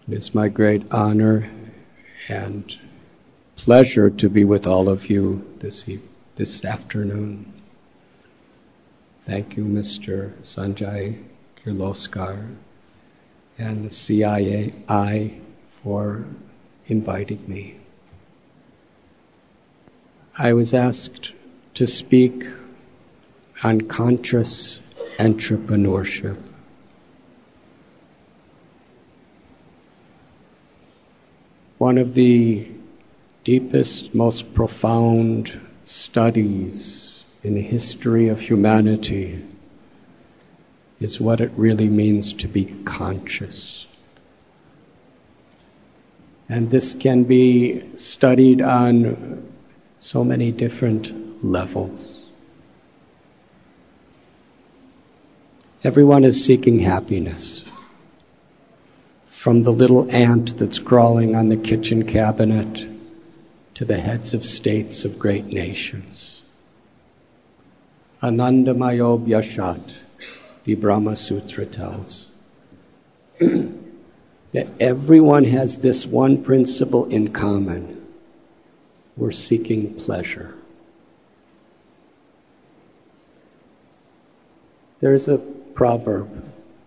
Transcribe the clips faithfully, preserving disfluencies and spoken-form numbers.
It is my great honor and pleasure to be with all of you this e- this afternoon. Thank you, Mister Sanjay Kirloskar and the C I I for inviting me. I was asked to speak on conscious entrepreneurship. One of the deepest, most profound studies in the history of humanity is what it really means to be conscious. And this can be studied on so many different levels. Everyone is seeking happiness. From the little ant that's crawling on the kitchen cabinet to the heads of states of great nations. Anandamayo Vyashat, the Brahma Sutra tells, that everyone has this one principle in common. We're seeking pleasure. There's a proverb.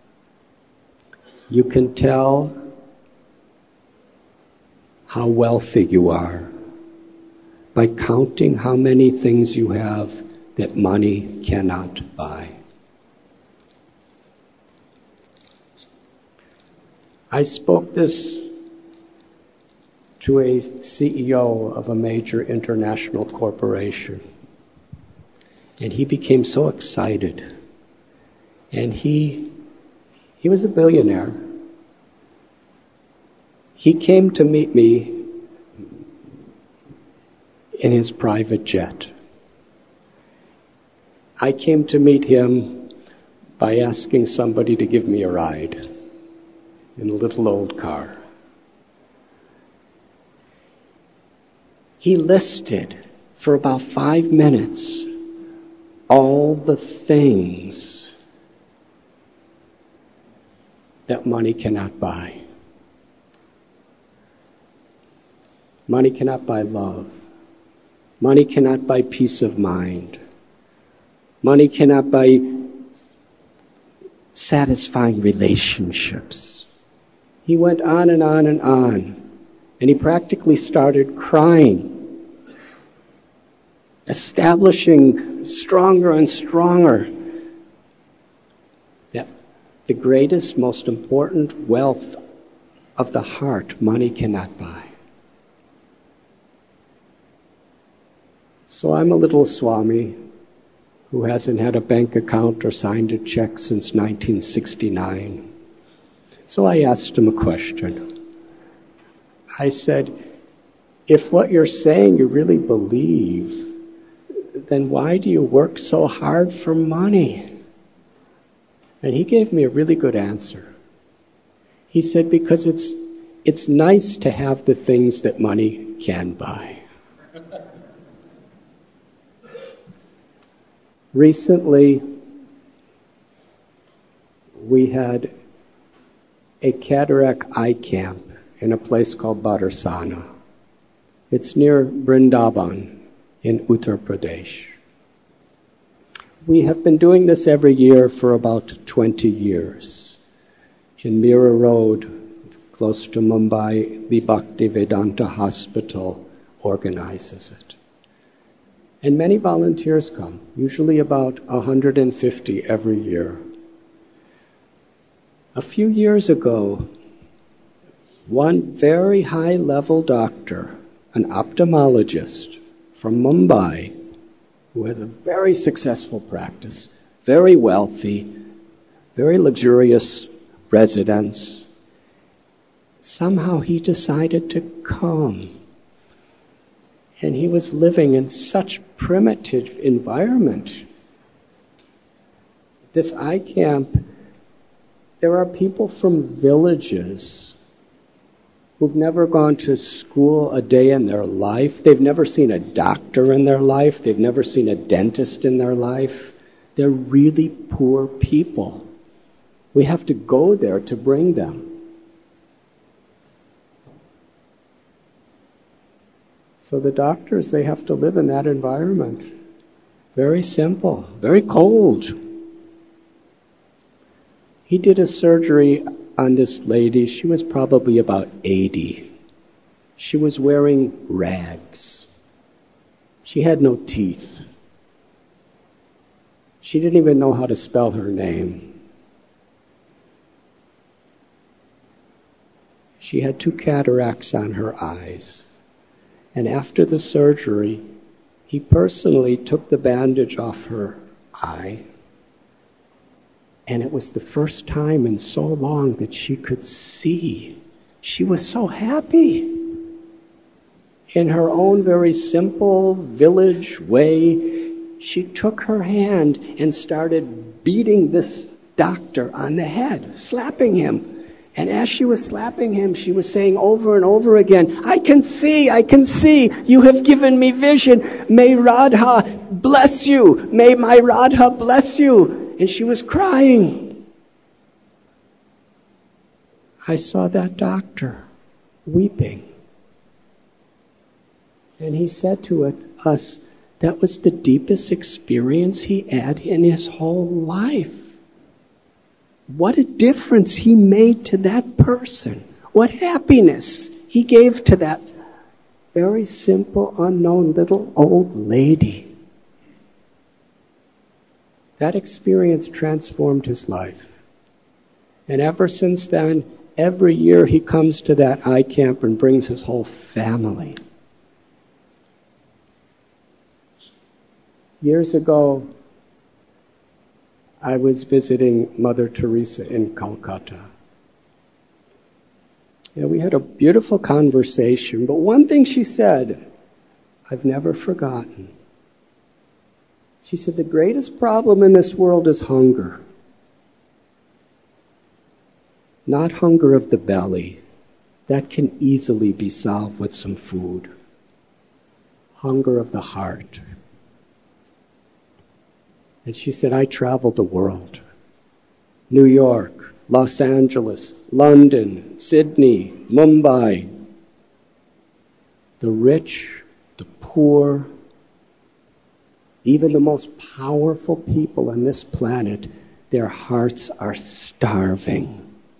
You can tell how wealthy you are by counting how many things you have that money cannot buy. I spoke this to a C E O of a major international corporation, and he became so excited. And he He was a billionaire. He came to meet me in his private jet. I came to meet him by asking somebody to give me a ride in a little old car. He listed for about five minutes all the things that money cannot buy. Money cannot buy love. Money cannot buy peace of mind. Money cannot buy satisfying relationships. He went on and on and on, and he practically started crying, establishing stronger and stronger that the greatest, most important wealth of the heart, money cannot buy. So I'm a little Swami who hasn't had a bank account or signed a check since nineteen sixty-nine. So I asked him a question. I said, if what you're saying you really believe, then why do you work so hard for money? And he gave me a really good answer. He said, because it's it's nice to have the things that money can buy. Recently, we had a cataract eye camp in a place called Badarsana. It's near Vrindavan in Uttar Pradesh. We have been doing this every year for about twenty years. In Mira Road, close to Mumbai, the Bhaktivedanta Hospital organizes it. And many volunteers come, usually about one hundred fifty every year. A few years ago, one very high-level doctor, an ophthalmologist from Mumbai, who has a very successful practice, very wealthy, very luxurious residence, somehow he decided to come. And he was living in such primitive environment. This eye camp, there are people from villages who've never gone to school a day in their life. They've never seen a doctor in their life. They've never seen a dentist in their life. They're really poor people. We have to go there to bring them. So the doctors, they have to live in that environment. Very simple, very cold. He did a surgery on this lady. She was probably about eighty. She was wearing rags. She had no teeth. She didn't even know how to spell her name. She had two cataracts on her eyes. And after the surgery, he personally took the bandage off her eye. And it was the first time in so long that she could see. She was so happy. In her own very simple village way, she took her hand and started beating this doctor on the head, slapping him. And as she was slapping him, she was saying over and over again, I can see, I can see, you have given me vision. May Radha bless you. May my Radha bless you. And she was crying. I saw that doctor weeping. And he said to it, us, that was the deepest experience he had in his whole life. What a difference he made to that person. What happiness he gave to that very simple, unknown little old lady. That experience transformed his life. And ever since then, every year he comes to that eye camp and brings his whole family. Years ago, I was visiting Mother Teresa in Calcutta. Yeah, we had a beautiful conversation, but one thing she said, I've never forgotten. She said, the greatest problem in this world is hunger. Not hunger of the belly. That can easily be solved with some food. Hunger of the heart. And she said, I traveled the world. New York, Los Angeles, London, Sydney, Mumbai. The rich, the poor, even the most powerful people on this planet, their hearts are starving.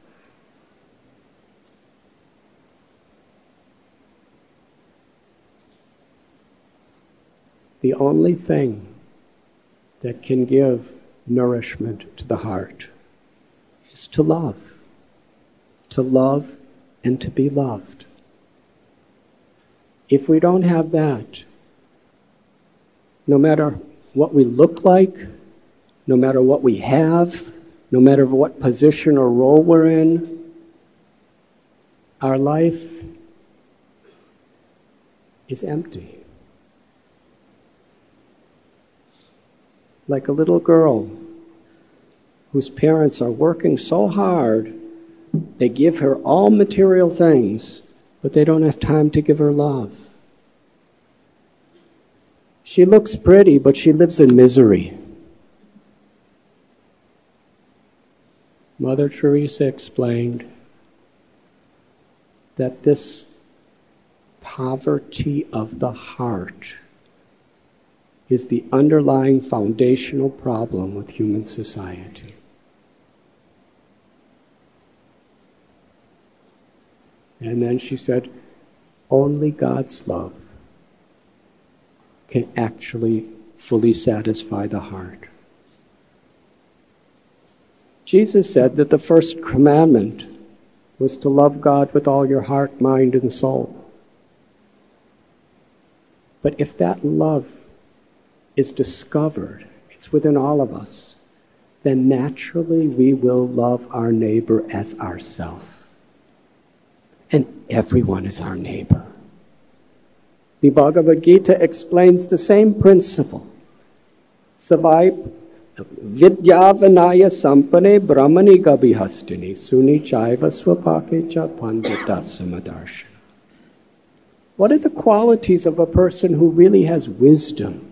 The only thing that can give nourishment to the heart is to love. To love and to be loved. If we don't have that, no matter what we look like, no matter what we have, no matter what position or role we're in, our life is empty. Like a little girl whose parents are working so hard, they give her all material things, but they don't have time to give her love. She looks pretty, but she lives in misery. Mother Teresa explained that this poverty of the heart is the underlying foundational problem with human society. And then she said, only God's love can actually fully satisfy the heart. Jesus said that the first commandment was to love God with all your heart, mind, and soul. But if that love is discovered, it's within all of us, then naturally we will love our neighbor as ourselves. And everyone is our neighbor. The Bhagavad Gita explains the same principle. Savai vidyavanaya sampane brahmani gabihastini suni chaiva swapake cha pandita samadarshana. What are the qualities of a person who really has wisdom?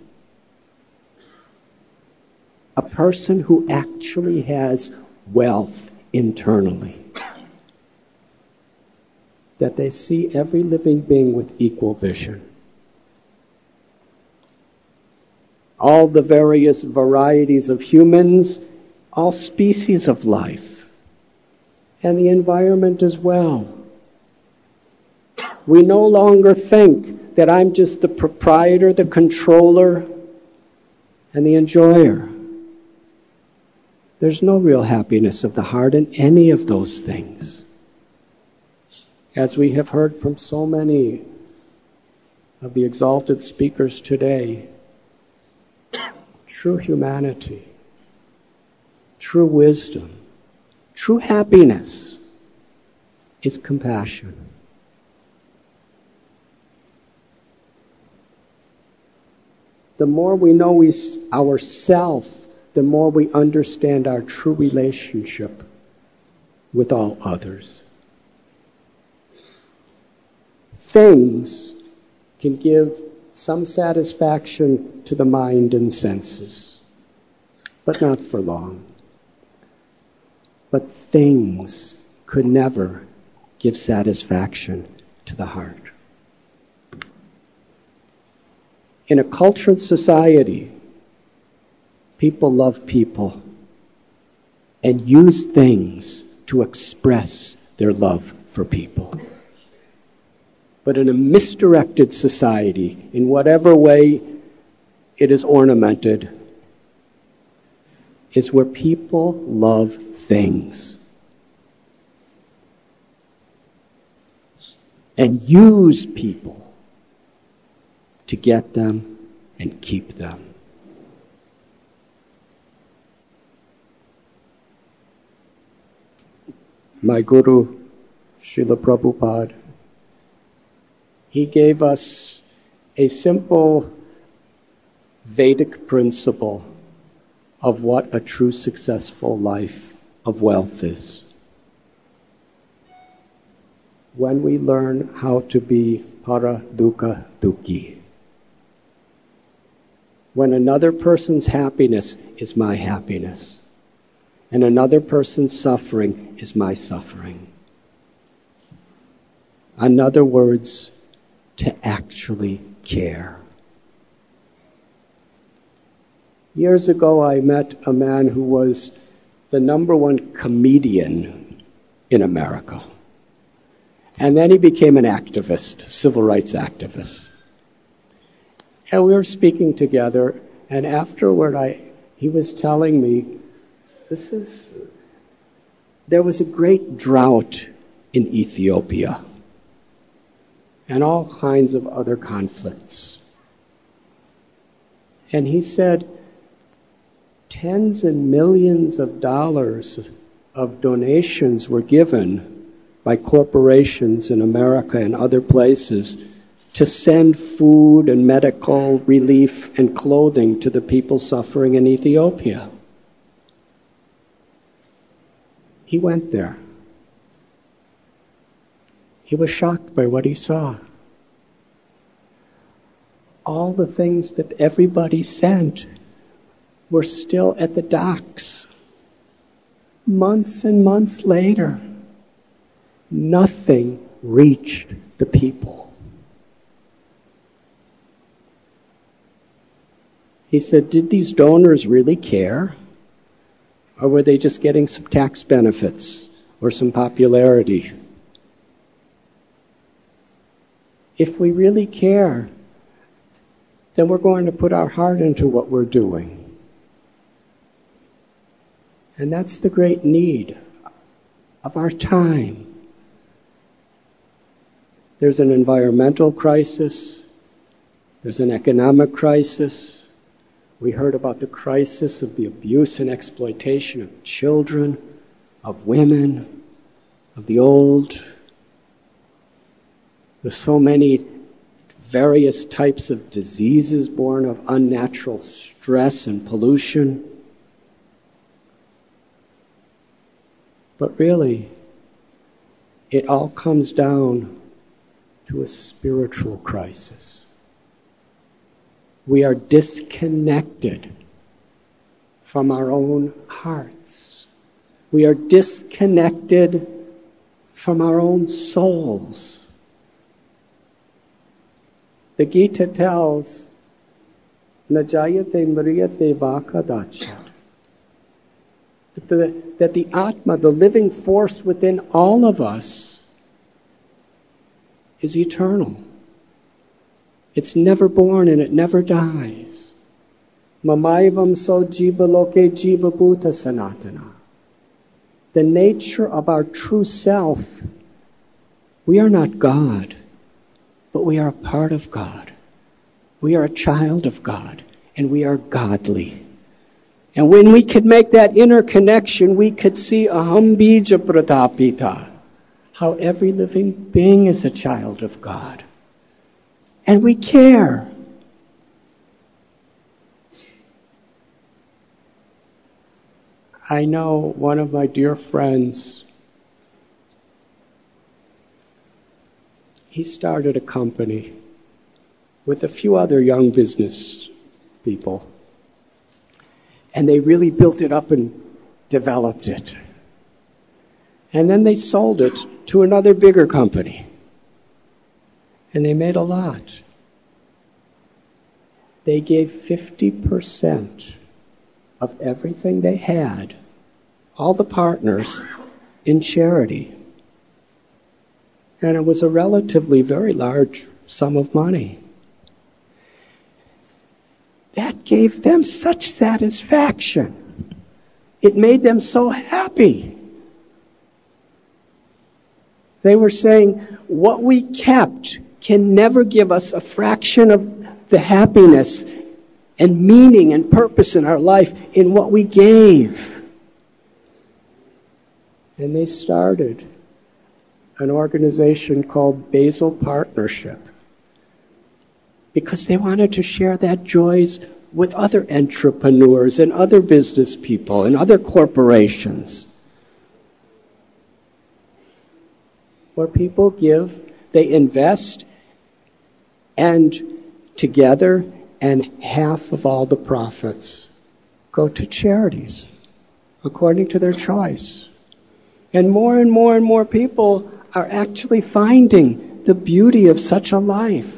A person who actually has wealth internally. That they see every living being with equal vision. all the various varieties of humans, all species of life, and the environment as well. We no longer think that I'm just the proprietor, the controller, and the enjoyer. There's no real happiness of the heart in any of those things. As we have heard from so many of the exalted speakers today, true humanity, true wisdom, true happiness is compassion. The more we know we, ourselves, the more we understand our true relationship with all others. Things can give some satisfaction to the mind and senses, but not for long. But things could never give satisfaction to the heart. In a cultured society, people love people and use things to express their love for people. But in a misdirected society, in whatever way it is ornamented, is where people love things and use people to get them and keep them. My Guru, Srila Prabhupada, he gave us a simple Vedic principle of what a true successful life of wealth is. When we learn how to be para dukkha dukhi, when another person's happiness is my happiness, and another person's suffering is my suffering. In other words, to actually care. Years ago, I met a man who was the number one comedian in America. And then he became an activist, civil rights activist. And we were speaking together, and afterward, I, he was telling me, this is, there was a great drought in Ethiopia and all kinds of other conflicts. And he said, tens and millions of dollars of donations were given by corporations in America and other places to send food and medical relief and clothing to the people suffering in Ethiopia. He went there. He was shocked by what he saw. All the things that everybody sent were still at the docks. Months and months later, nothing reached the people. He said, did these donors really care? Or were they just getting some tax benefits or some popularity? If we really care, then we're going to put our heart into what we're doing. And that's the great need of our time. There's an environmental crisis. There's an economic crisis. We heard about the crisis of the abuse and exploitation of children, of women, of the old. There's so many various types of diseases born of unnatural stress and pollution. But really, it all comes down to a spiritual crisis. We are disconnected from our own hearts. We are disconnected from our own souls. The Gita tells Najayate mriyate vakadachat. That the, that the Atma, the living force within all of us, is eternal. It's never born and it never dies. Mamaivam so jiva loke jiva bhuta sanatana. The nature of our true self, we are not God, but we are a part of God. We are a child of God, and we are godly. And when we could make that inner connection, we could see aham bija pratapita, how every living being is a child of God. And we care. I know one of my dear friends, he started a company with a few other young business people. And they really built it up and developed it. And then they sold it to another bigger company. And they made a lot. They gave fifty percent of everything they had, all the partners, in charity. And it was a relatively very large sum of money. That gave them such satisfaction. It made them so happy. They were saying, what we kept can never give us a fraction of the happiness and meaning and purpose in our life in what we gave. And they started an organization called Basil Partnership, because they wanted to share that joys with other entrepreneurs and other business people and other corporations. Where people give, they invest, and together, and half of all the profits go to charities, according to their choice. And more and more and more people are actually finding the beauty of such a life.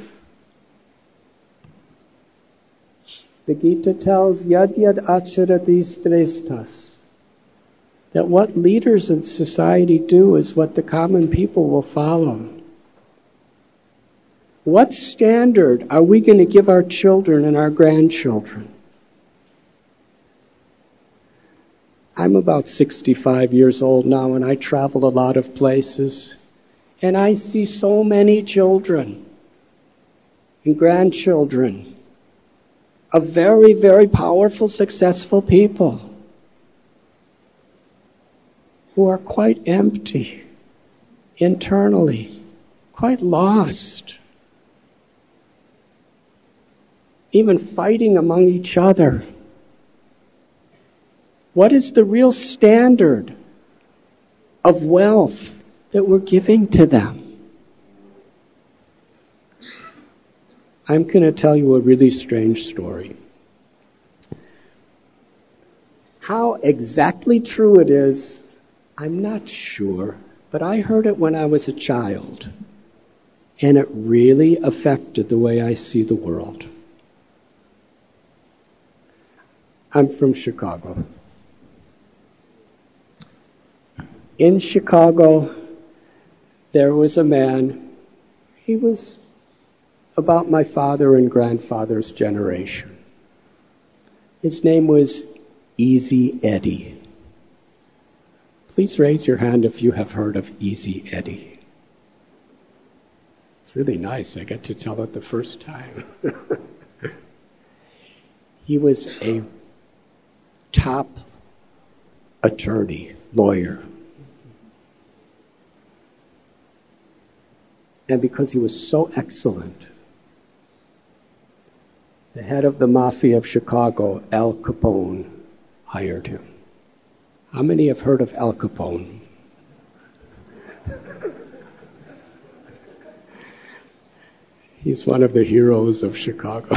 The Gita tells, yad yad acharati sresthas, that what leaders in society do is what the common people will follow. What standard are we going to give our children and our grandchildren? I'm about sixty-five years old now, and I travel a lot of places. And I see so many children and grandchildren of very, very powerful, successful people who are quite empty internally, quite lost, even fighting among each other. What is the real standard of wealth that we're giving to them? I'm going to tell you a really strange story. How exactly true it is, I'm not sure, but I heard it when I was a child, and it really affected the way I see the world. I'm from Chicago. In Chicago, there was a man, he was about my father and grandfather's generation. His name was Easy Eddie. Please raise your hand if you have heard of Easy Eddie. It's really nice. I get to tell it the first time. He was a top attorney, lawyer. And because he was so excellent, the head of the mafia of Chicago, Al Capone, hired him. How many have heard of Al Capone? He's one of the heroes of Chicago.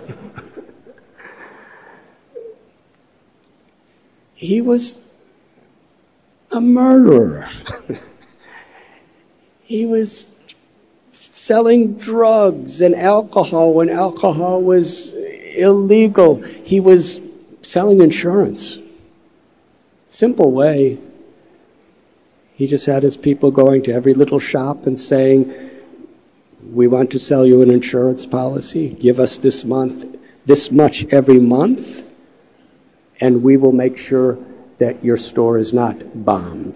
He was a murderer. He was selling drugs and alcohol when alcohol was illegal. He was selling insurance. Simple way. He just had his people going to every little shop and saying, we want to sell you an insurance policy. Give us this month, this much every month, and we will make sure that your store is not bombed.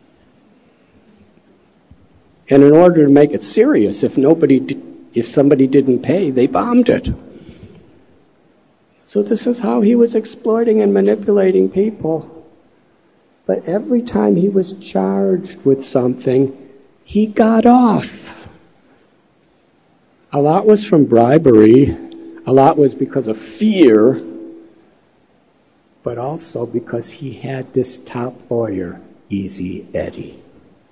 And in order to make it serious, if nobody, if somebody didn't pay, they bombed it. So this is how he was exploiting and manipulating people. But every time he was charged with something, he got off. A lot was from bribery, a lot was because of fear, but also because he had this top lawyer, Easy Eddie.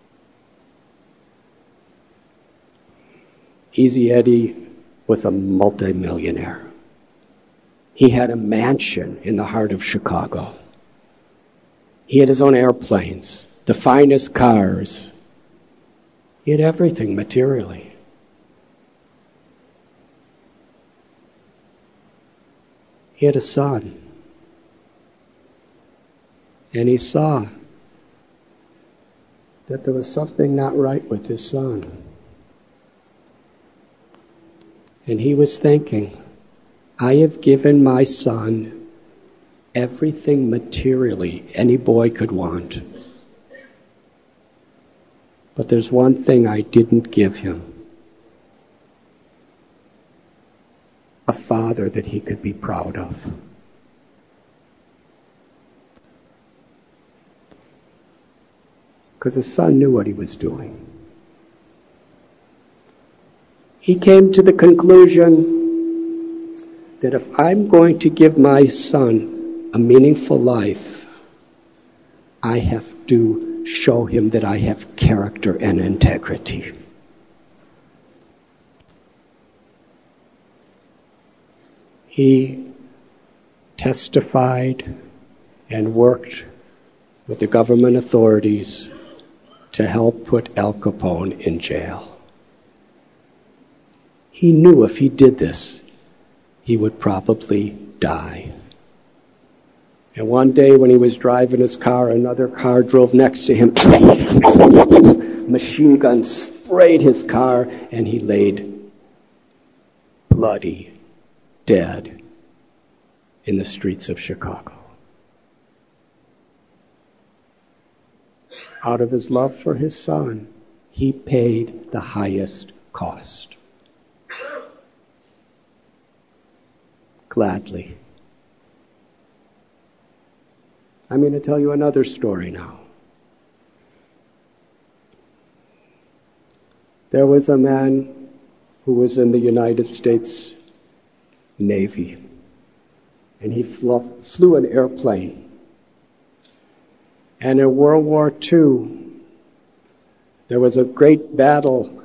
Easy Eddie was a multimillionaire. He had a mansion in the heart of Chicago. He had his own airplanes, the finest cars. He had everything materially. He had a son. And he saw that there was something not right with his son. And he was thinking, I have given my son everything materially any boy could want. But there's one thing I didn't give him. A father that he could be proud of. Because his son knew what he was doing. He came to the conclusion that if I'm going to give my son a meaningful life, I have to show him that I have character and integrity. He testified and worked with the government authorities to help put Al Capone in jail. He knew if he did this, he would probably die. And one day when he was driving his car, another car drove next to him. Machine gun sprayed his car, and he laid bloody, dead in the streets of Chicago. Out of his love for his son, he paid the highest cost. Gladly. I'm going to tell you another story now. There was a man who was in the United States Navy, and he flew, flew an airplane. And in World War Two, there was a great battle,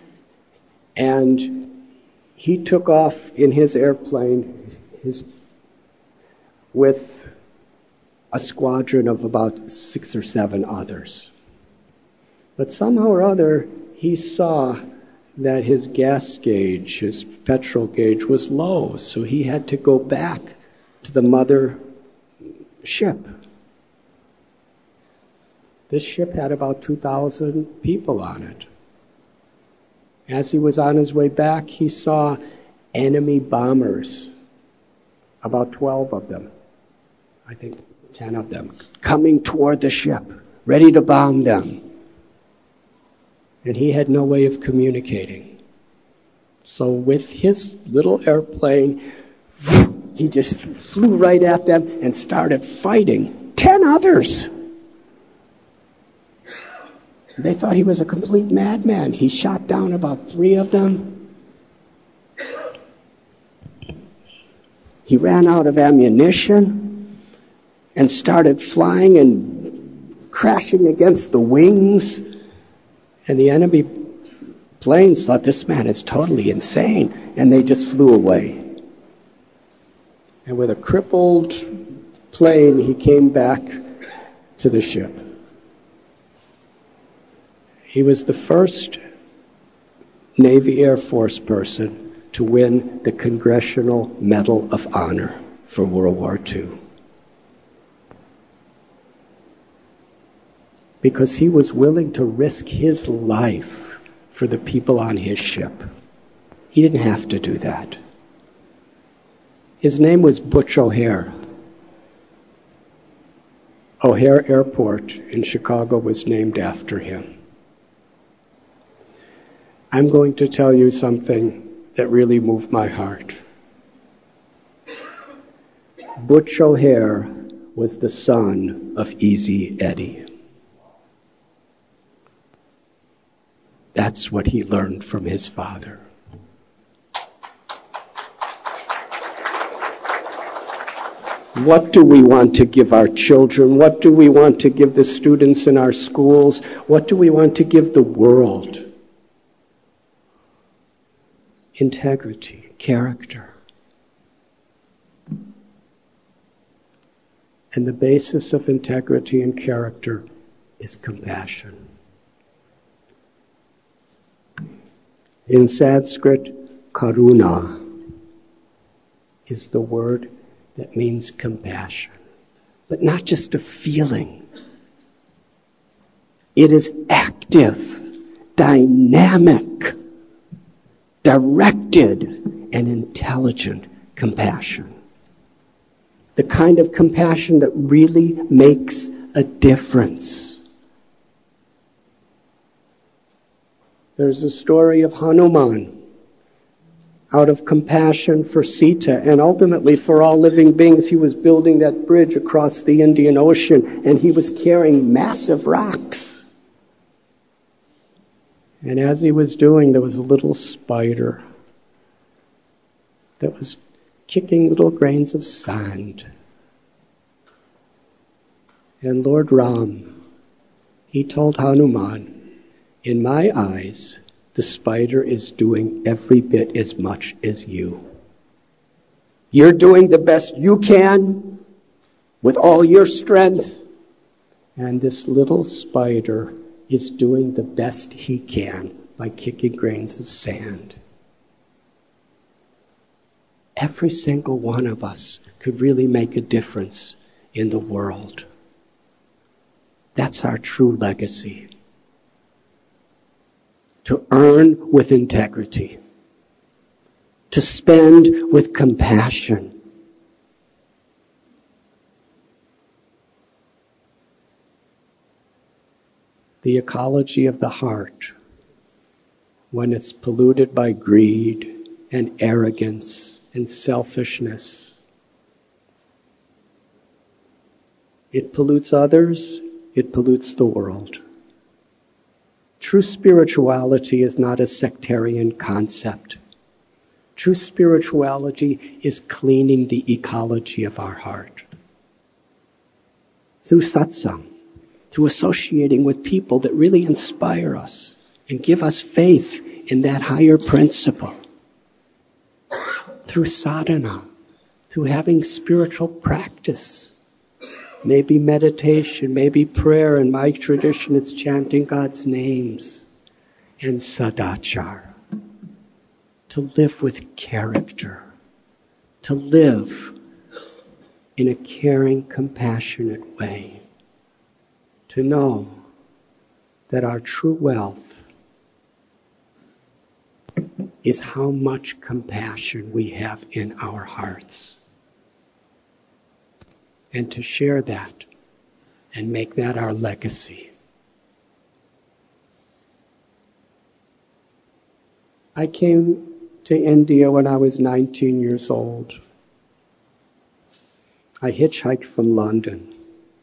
and he took off in his airplane his, with a squadron of about six or seven others. But somehow or other, he saw that his gas gauge, his petrol gauge, was low, so he had to go back to the mother ship. This ship had about two thousand people on it. As he was on his way back, he saw enemy bombers, about twelve of them, I think ten of them, coming toward the ship, ready to bomb them. And he had no way of communicating. So with his little airplane, he just flew right at them and started fighting ten others. They thought he was a complete madman. He shot down about three of them. He ran out of ammunition and started flying and crashing against the wings. And the enemy planes thought this man is totally insane, and they just flew away. And with a crippled plane, he came back to the ship. He was the first Navy Air Force person to win the Congressional Medal of Honor for World War Two. Because he was willing to risk his life for the people on his ship. He didn't have to do that. His name was Butch O'Hare. O'Hare Airport in Chicago was named after him. I'm going to tell you something that really moved my heart. Butch O'Hare was the son of Easy Eddie. That's what he learned from his father. What do we want to give our children? What do we want to give the students in our schools? What do we want to give the world? Integrity, character. And the basis of integrity and character is compassion. In Sanskrit, karuna is the word that means compassion, but not just a feeling. It is active, dynamic, directed, and intelligent compassion. The kind of compassion that really makes a difference. There's a story of Hanuman. Out of compassion for Sita and ultimately for all living beings, he was building that bridge across the Indian Ocean, and he was carrying massive rocks. And as he was doing, there was a little spider that was kicking little grains of sand. And Lord Ram, he told Hanuman, in my eyes, the spider is doing every bit as much as you. You're doing the best you can with all your strength. And this little spider is doing the best he can by kicking grains of sand. Every single one of us could really make a difference in the world. That's our true legacy. To earn with integrity. To spend with compassion. The ecology of the heart, when it's polluted by greed and arrogance and selfishness, it pollutes others, it pollutes the world. True spirituality is not a sectarian concept. True spirituality is cleaning the ecology of our heart. Through satsang, through associating with people that really inspire us and give us faith in that higher principle. Through sadhana, through having spiritual practice. Maybe meditation, maybe prayer. In my tradition, it's chanting God's names. And sadachar. To live with character. To live in a caring, compassionate way. To know that our true wealth is how much compassion we have in our hearts. And to share that and make that our legacy. I came to India when I was nineteen years old. I hitchhiked from London.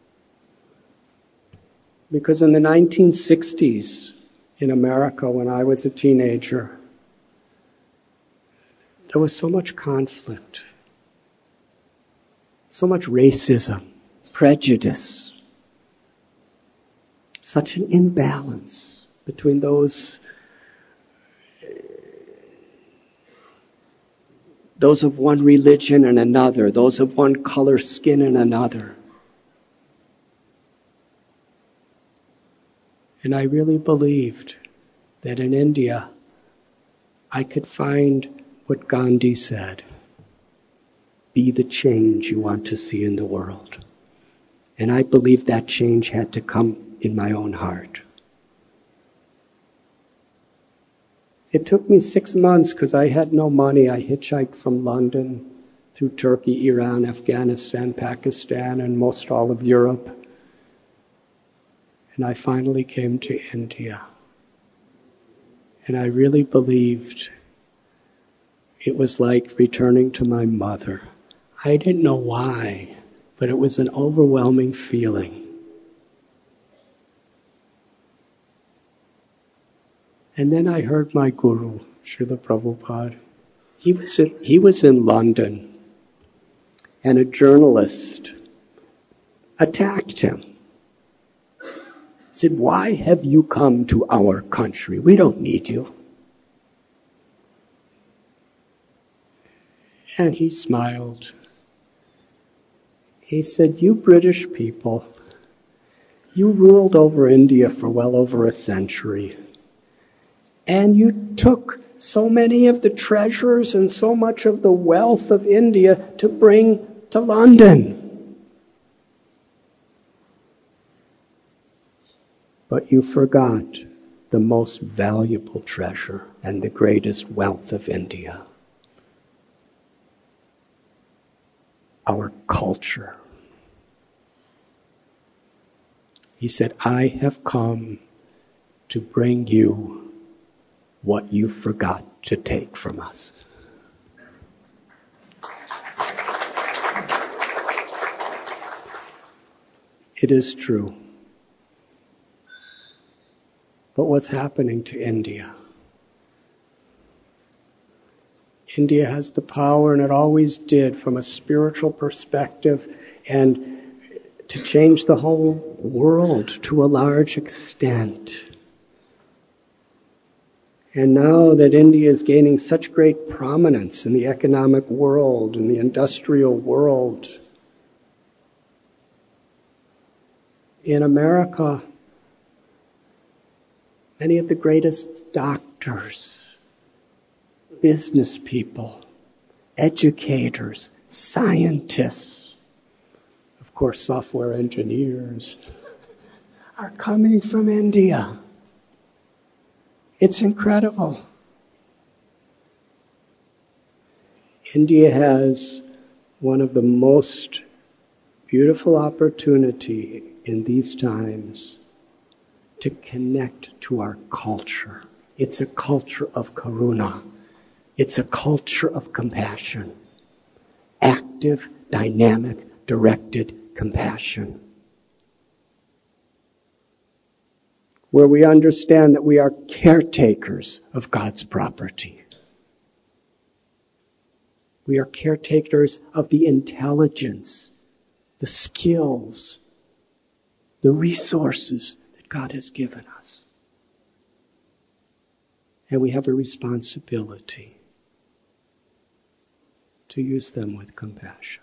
Because in the nineteen sixties in America, when I was a teenager, there was so much conflict. So much racism, prejudice, such an imbalance between those, those of one religion and another, those of one color skin and another. And I really believed that in India, I could find what Gandhi said. Be the change you want to see in the world. And I believe that change had to come in my own heart. It took me six months because I had no money. I hitchhiked from London through Turkey, Iran, Afghanistan, Pakistan, and most all of Europe. And I finally came to India. And I really believed it was like returning to my mother. I didn't know why, but it was an overwhelming feeling. And then I heard my guru, Srila Prabhupada. He was in, he was in London, and a journalist attacked him. He said, "Why have you come to our country? We don't need you." And he smiled. He said, "You British people, you ruled over India for well over a century. And you took so many of the treasures and so much of the wealth of India to bring to London. But you forgot the most valuable treasure and the greatest wealth of India. Our culture." He said, "I have come to bring you what you forgot to take from us." It is true. But what's happening to India? India has the power, and it always did, from a spiritual perspective, and to change the whole world to a large extent. And now that India is gaining such great prominence in the economic world, in the industrial world, in America, many of the greatest doctors, business people, educators, scientists, of course software engineers, are coming from India. It's incredible. India has one of the most beautiful opportunity in these times to connect to our culture. It's a culture of karuna. It's a culture of compassion. Active, dynamic, directed compassion. Where we understand that we are caretakers of God's property. We are caretakers of the intelligence, the skills, the resources that God has given us. And we have a responsibility to use them with compassion.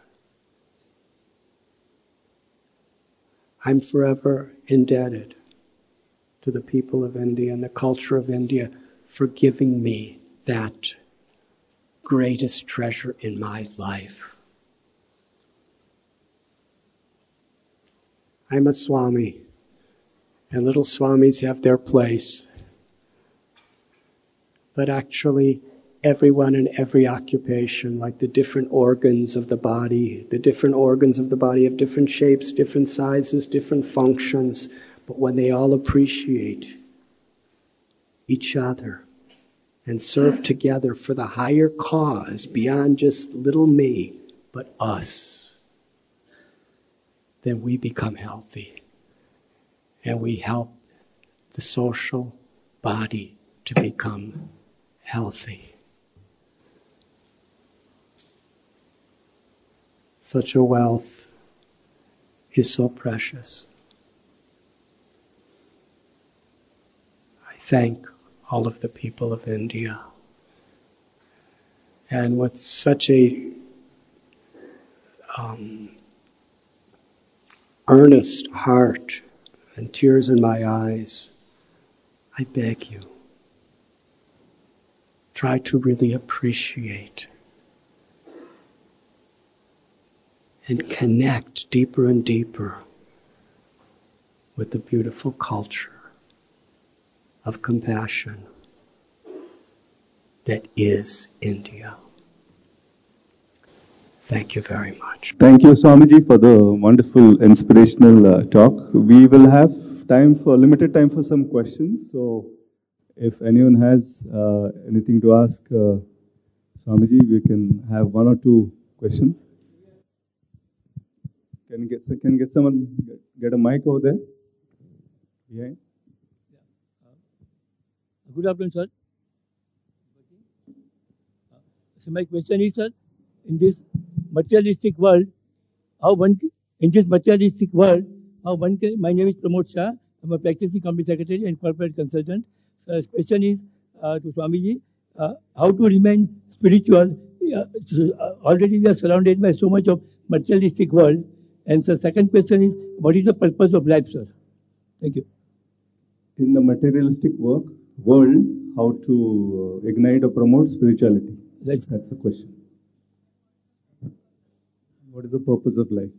I'm forever indebted to the people of India and the culture of India for giving me that greatest treasure in my life. I'm a Swami, and little Swamis have their place. But actually, everyone in every occupation, like the different organs of the body, the different organs of the body have different shapes, different sizes, different functions. But when they all appreciate each other and serve together for the higher cause, beyond just little me, but us, then we become healthy. And we help the social body to become healthy. Such a wealth is so precious. I thank all of the people of India. And with such a um, earnest heart and tears in my eyes, I beg you, try to really appreciate and connect deeper and deeper with the beautiful culture of compassion that is India. Thank you very much. Thank you, Swamiji, for the wonderful, inspirational uh, talk. We will have time for limited time for some questions. So, if anyone has uh, anything to ask uh, Swamiji, we can have one or two questions. Can you get can get someone get, get a mic over there? Yeah. Good afternoon, sir. So my question is, sir, in this materialistic world, how one in this materialistic world, how one can, my name is Pramod Shah. I'm a practicing company secretary and corporate consultant. So the question is uh, to Swamiji, uh, how to remain spiritual. Uh, already we are surrounded by so much of materialistic world. And so second question is, what is the purpose of life, sir? Thank you. In the materialistic work world, how to uh, ignite or promote spirituality? That's, That's the question. What is the purpose of life?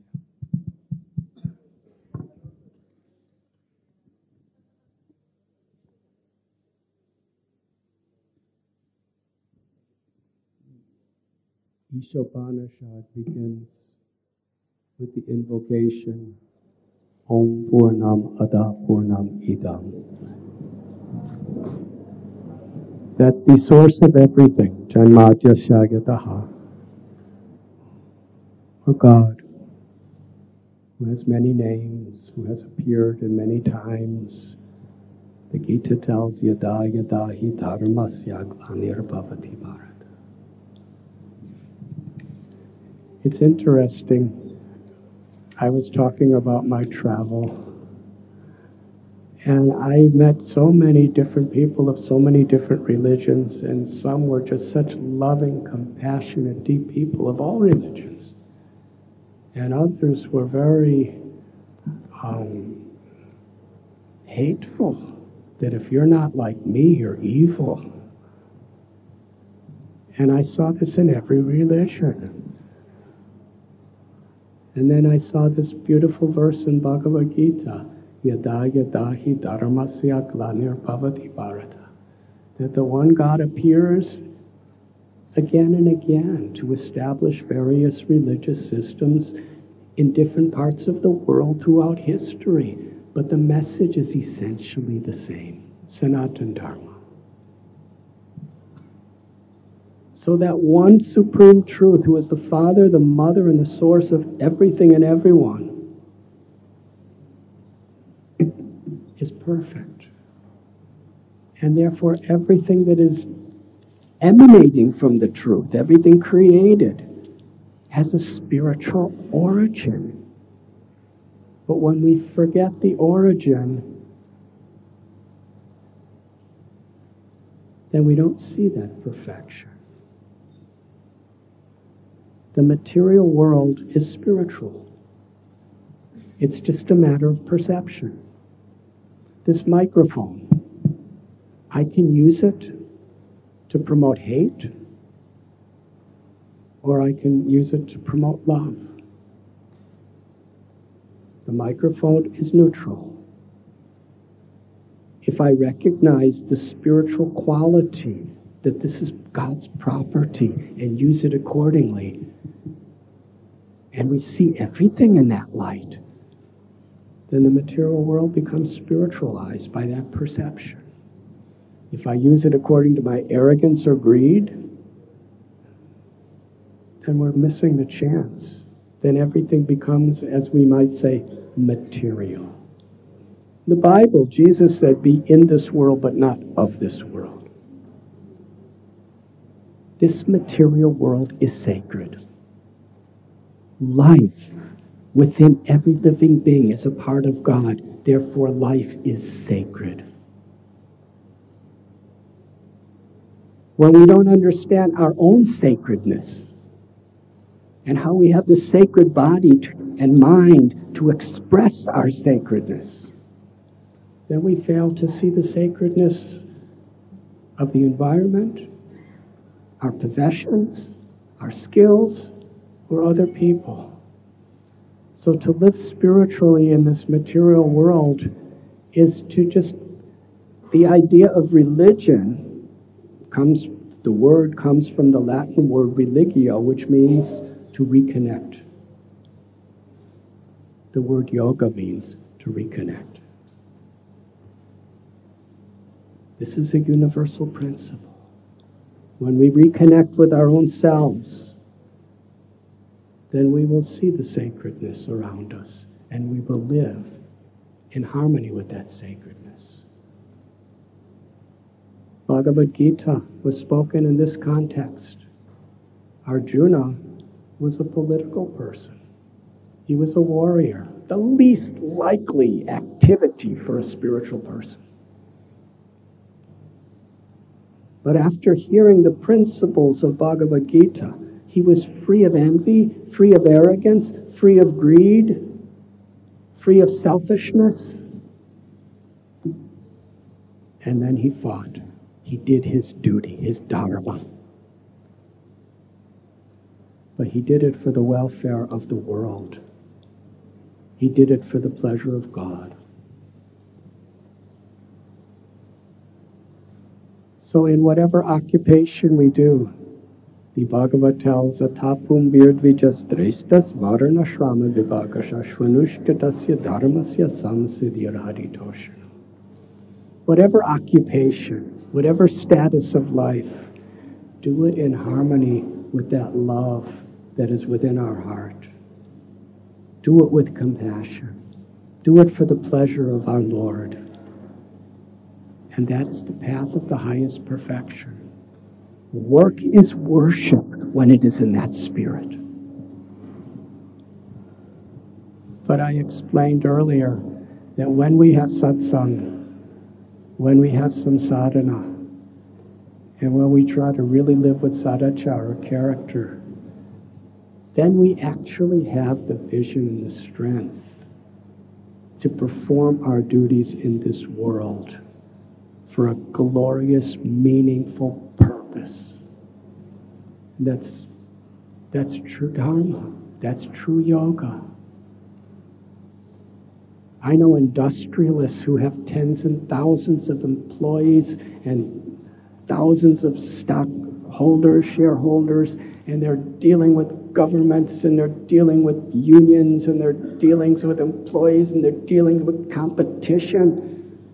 Ishopanishad begins with the invocation Om Purnam Ada Purnam Idam. That the source of everything, Janmadya Shagyataha, or God, who has many names, who has appeared in many times. The Gita tells Yada Yada Hi Dharmasya Glanirabhavati Bharat. It's interesting. I was talking about my travel, and I met so many different people of so many different religions, and some were just such loving, compassionate, deep people of all religions. And others were very um, hateful, that if you're not like me, you're evil. And I saw this in every religion. And then I saw this beautiful verse in Bhagavad Gita, Yada Yada Hi Dharmasya Glanirabhavati Bharata, that the one God appears again and again to establish various religious systems in different parts of the world throughout history. But the message is essentially the same, Sanatana Dharma. So that one supreme truth, who is the Father, the Mother, and the source of everything and everyone, is perfect. And therefore everything that is emanating from the truth, everything created, has a spiritual origin. But when we forget the origin, then we don't see that perfection. The material world is spiritual. It's just a matter of perception. This microphone, I can use it to promote hate, or I can use it to promote love. The microphone is neutral. If I recognize the spiritual quality, that this is God's property, and use it accordingly, and we see everything in that light, then the material world becomes spiritualized by that perception. If I use it according to my arrogance or greed, then we're missing the chance. Then everything becomes, as we might say, material. The Bible, Jesus said, be in this world, but not of this world. This material world is sacred. Life within every living being is a part of God. Therefore, life is sacred. When we don't understand our own sacredness and how we have the sacred body to, and mind to express our sacredness, then we fail to see the sacredness of the environment, our possessions, our skills, or other people. So to live spiritually in this material world is to just, the idea of religion comes, the word comes from the Latin word religio, which means to reconnect. The word yoga means to reconnect. This is a universal principle. When we reconnect with our own selves, then we will see the sacredness around us, and we will live in harmony with that sacredness. Bhagavad Gita was spoken in this context. Arjuna was a political person. He was a warrior, the least likely activity for a spiritual person. But after hearing the principles of Bhagavad Gita, he was free of envy, free of arrogance, free of greed, free of selfishness. And then he fought. He did his duty, his dharma. But he did it for the welfare of the world. He did it for the pleasure of God. So in whatever occupation we do, the Bhagavad tells, Atapum birdvijastrestas varana shrama vibhagashashvanushkatasya dharmasya samsiddhir haritoshana. Whatever occupation, whatever status of life, do it in harmony with that love that is within our heart. Do it with compassion. Do it for the pleasure of our Lord. And that is the path of the highest perfection. Work is worship when it is in that spirit. But I explained earlier that when we have satsang, when we have some sadhana, and when we try to really live with sadachara, character, then we actually have the vision and the strength to perform our duties in this world for a glorious, meaningful purpose. That's, that's true dharma. That's true yoga. I know industrialists who have tens and thousands of employees and thousands of stockholders, shareholders, and they're dealing with governments, and they're dealing with unions, and they're dealing with employees, and they're dealing with competition.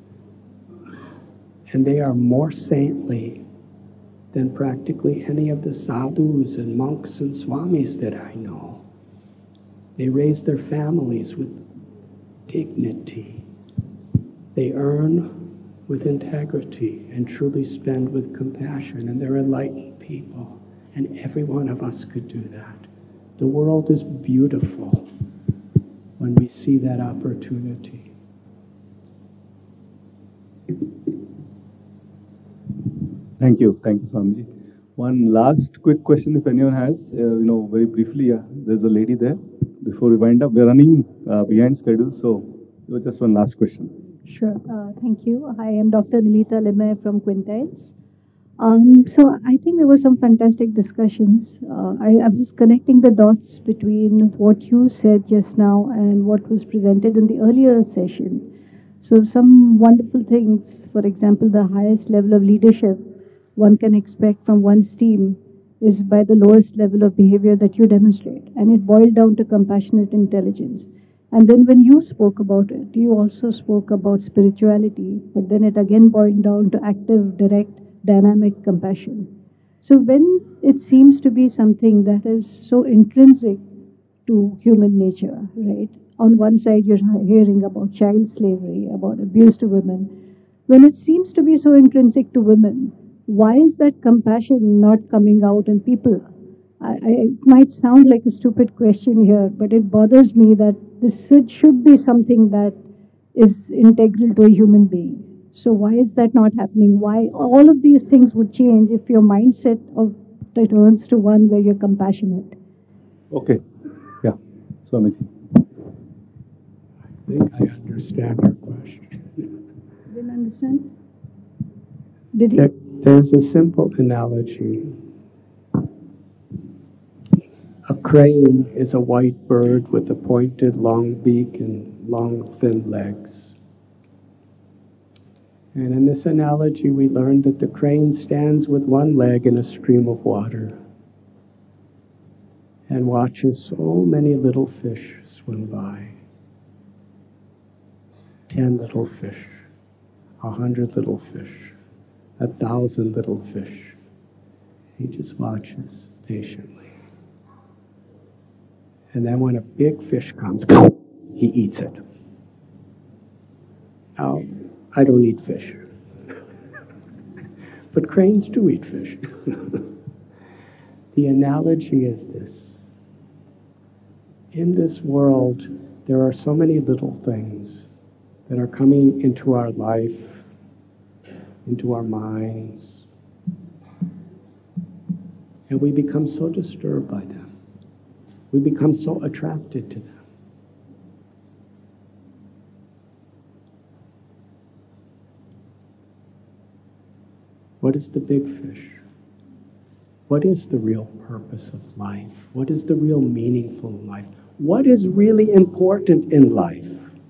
And they are more saintly than practically any of the sadhus and monks and swamis that I know. They raise their families with dignity. They earn with integrity and truly spend with compassion, and they're enlightened people. And every one of us could do that. The world is beautiful when we see that opportunity. Thank you. Thank you, Swamiji. One last quick question, if anyone has, uh, you know, very briefly, uh, there's a lady there. Before we wind up, we're running uh, behind schedule, so just one last question. Sure. Uh, thank you. I am Doctor Nimita Lemay from Quintiles. Um, so I think there were some fantastic discussions. Uh, I, I was connecting the dots between what you said just now and what was presented in the earlier session. So some wonderful things, for example, the highest level of leadership one can expect from one's team is by the lowest level of behavior that you demonstrate. And it boiled down to compassionate intelligence. And then when you spoke about it, you also spoke about spirituality, but then it again boiled down to active, direct, dynamic compassion. So when it seems to be something that is so intrinsic to human nature, right? On one side, you're hearing about child slavery, about abuse to women. When it seems to be so intrinsic to women, why is that compassion not coming out in people? I, I, it might sound like a stupid question here, but it bothers me that this should be something that is integral to a human being. So why is that not happening? Why all of these things would change if your mindset of returns to one where you're compassionate? Okay. Yeah. Swamiji. I think I understand your question. Didn't understand? Did you? There, there's a simple analogy. A crane is a white bird with a pointed long beak and long thin legs. And in this analogy we learned that the crane stands with one leg in a stream of water and watches so many little fish swim by. Ten little fish, a hundred little fish, a thousand little fish. He just watches patiently. And then when a big fish comes, he eats it. Now, I don't eat fish. But cranes do eat fish. The analogy is this. In this world, there are so many little things that are coming into our life, into our minds, and we become so disturbed by them. We become so attracted to them. What is the big fish? What is the real purpose of life? What is the real meaningful life? What is really important in life?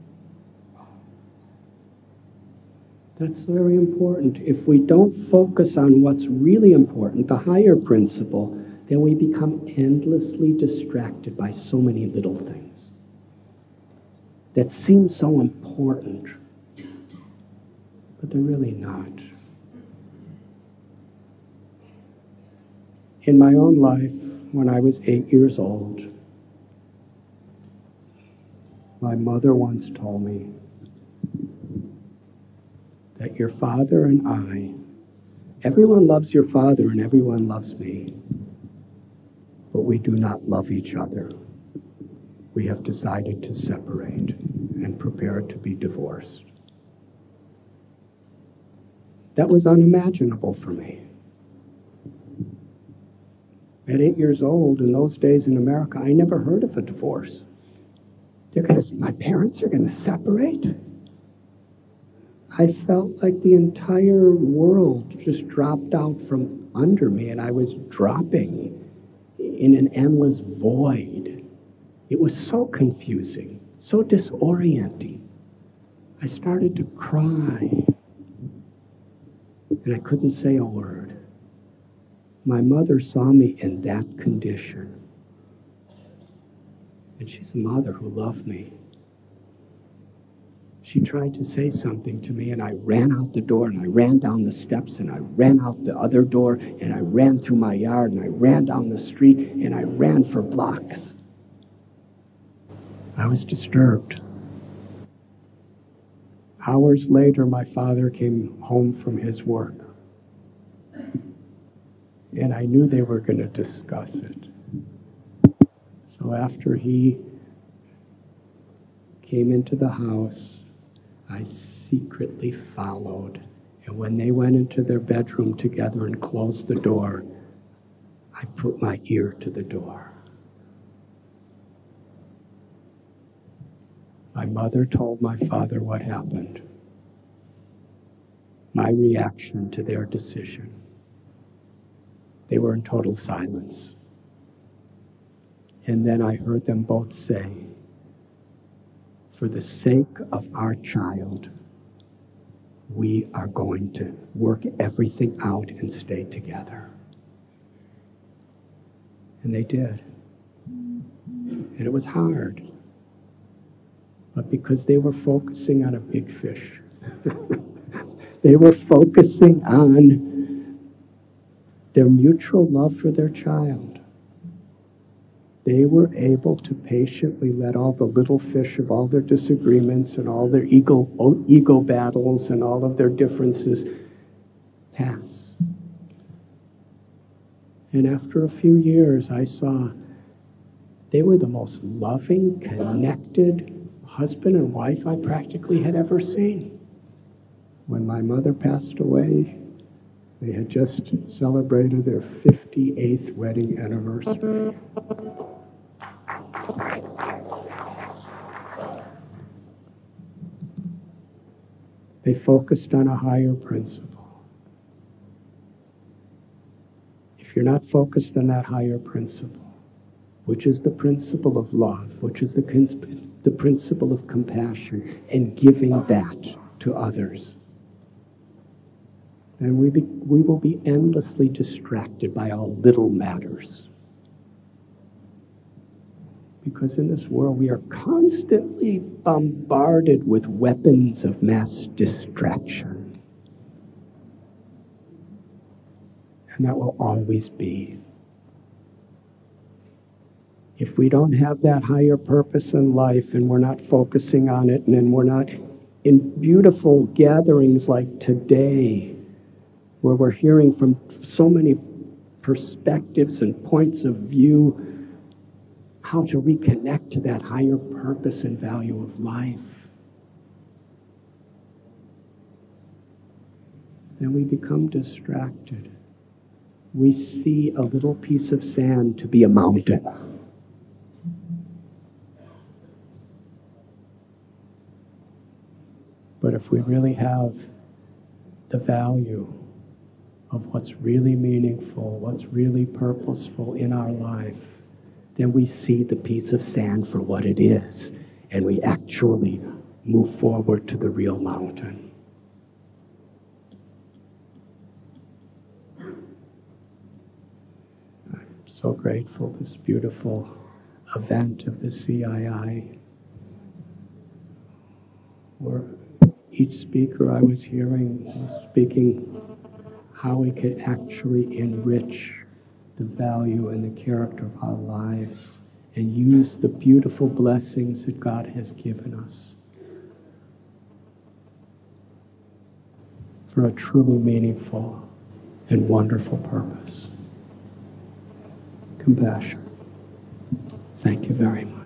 That's very important. If we don't focus on what's really important, the higher principle, then we become endlessly distracted by so many little things that seem so important, but they're really not. In my own life, when I was eight years old, my mother once told me that your father and I, everyone loves your father and everyone loves me, but we do not love each other. We have decided to separate and prepare to be divorced. That was unimaginable for me. At eight years old, in those days in America, I never heard of a divorce. They're going to, my parents are going to separate? I felt like the entire world just dropped out from under me, and I was dropping in an endless void. It was so confusing, so disorienting. I started to cry, and I couldn't say a word. My mother saw me in that condition. And she's a mother who loved me. She tried to say something to me, and I ran out the door, and I ran down the steps, and I ran out the other door, and I ran through my yard, and I ran down the street, and I ran for blocks. I was disturbed. Hours later, my father came home from his work. And I knew they were going to discuss it. So after he came into the house, I secretly followed. And when they went into their bedroom together and closed the door, I put my ear to the door. My mother told my father what happened. My reaction to their decision. They were in total silence. And then I heard them both say, for the sake of our child, we are going to work everything out and stay together. And they did. And it was hard. But because they were focusing on a big fish, they were focusing on their mutual love for their child. They were able to patiently let all the little fish of all their disagreements and all their ego, ego battles and all of their differences pass. And after a few years, I saw they were the most loving, connected husband and wife I practically had ever seen. When my mother passed away, they had just celebrated their fifty-eighth wedding anniversary. They focused on a higher principle. If you're not focused on that higher principle, which is the principle of love, which is the, cons- the principle of compassion, and giving that to others, then we, be, we will be endlessly distracted by all little matters. Because in this world we are constantly bombarded with weapons of mass distraction. And that will always be. If we don't have that higher purpose in life and we're not focusing on it, and then we're not in beautiful gatherings like today, where we're hearing from so many perspectives and points of view how to reconnect to that higher purpose and value of life, then we become distracted. We see a little piece of sand to be a mountain. But if we really have the value of what's really meaningful, what's really purposeful in our life, then we see the piece of sand for what it is, and we actually move forward to the real mountain. I'm so grateful this beautiful event of the C I I, where each speaker I was hearing was speaking how we could actually enrich the value and the character of our lives and use the beautiful blessings that God has given us for a truly meaningful and wonderful purpose. Compassion. Thank you very much.